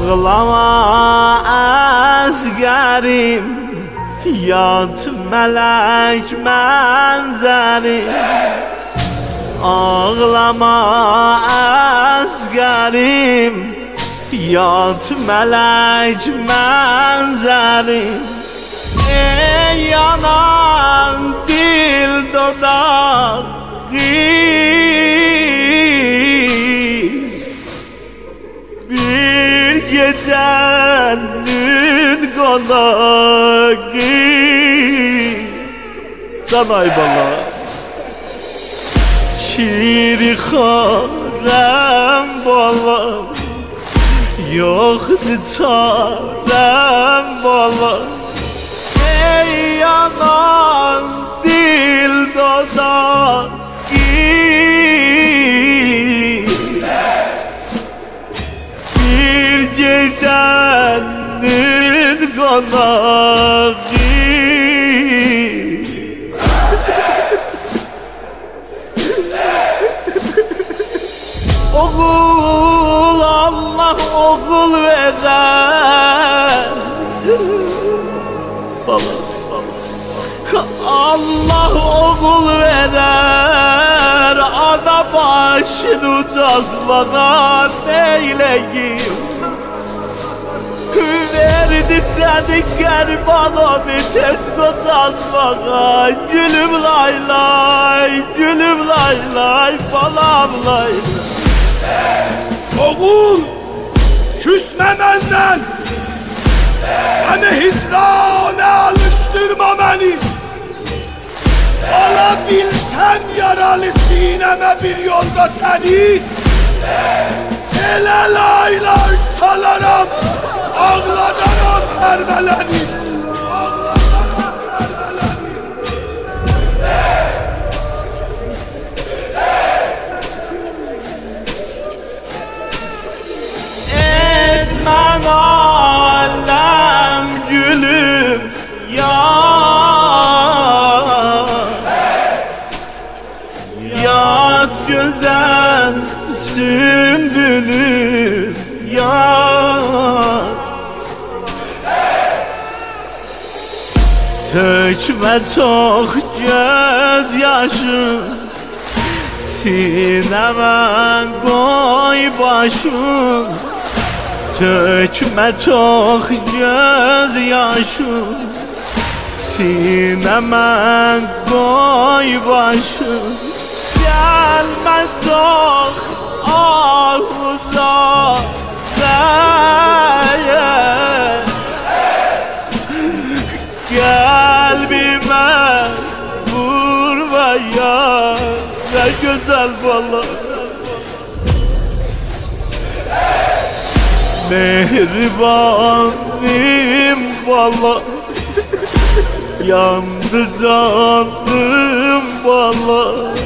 Ağlama askerim, yat melek menzerim. Ağlama askerim, yat melek menzerim. Ey yanan dil dodağı, bir gecenin konağı. Danay bala şiiri harem balam, yoktu çarem balam. Ey yanan dil dodağı, bir gecenin konağı. Oğul Allah oğul veren, Allah oğul verer, ana başını ucaltmadan neyleyim? Verdi seni Kerbala'nı tez kocaltmağa. Gülüm lay lay, gülüm lay lay, balam lay lay. Oğul, küsme benden, beni hizrana alıştırma beni. Alabilsem yaralı sineme bir yolda seni, ele lay lay salaram, ağladaram hermeleni. Etmen alem gülüm yar, yat güzel sümbülüm yar. Tökme çok gözyaşım, sineme koy başım. Tökme çok gözyaşım, sineme koy başım. Gelme çok ahuzareye, kalbime vurma ya, ne güzel bala. Mehribanim bala, yandı canım bala.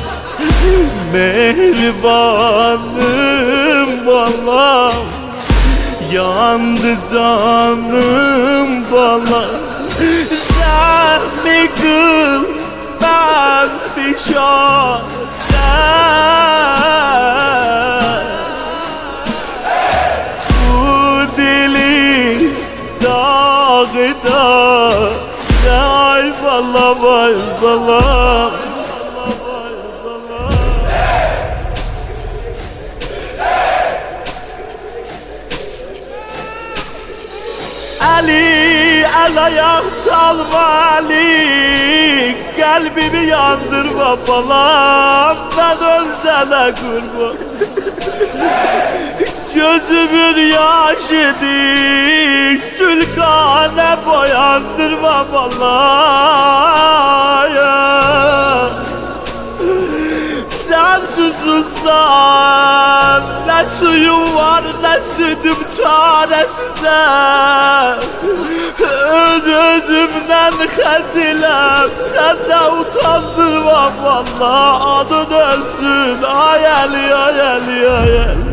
Mehribanim bala, yandı canım bala. Rahmi kıl ben fişade, bu dili dağda. Ay balam, ay balam. Ali, el ayak çalma Ali, kalbimi yandırma balam, ben ölsene kurban. Gözümün yaşıdır, tülkane boyandırma balam. Sen susuzsan, ne suyum var ne sütüm çaresize. Özümden xəciləm, sen de utandırma valla. Adın ölsün, ay Ali, ay Ali, ay Ali.